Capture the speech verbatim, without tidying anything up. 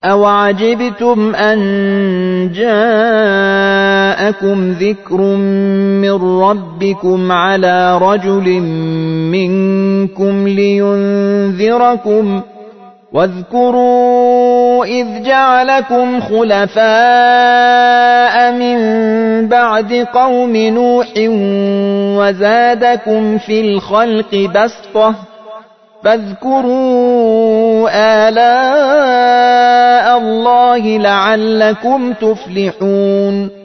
أَوَعَجِبْتُمْ أَنْ جَاءَكُمْ ذِكْرٌ مِّن رَّبِّكُمْ عَلَىٰ رَجُلٍ مِّنكُمْ لِيُنذِرَكُمْ ۚ وَاذْكُرُوا إِذْ جَعَلَكُمْ خُلَفَاءَ مِن بَعْدِ قَوْمِ نُوحٍ وَزَادَكُمْ فِي الْخَلْقِ بَسْطَةً ۖ فاذكروا آلاء الله لعلكم تفلحون.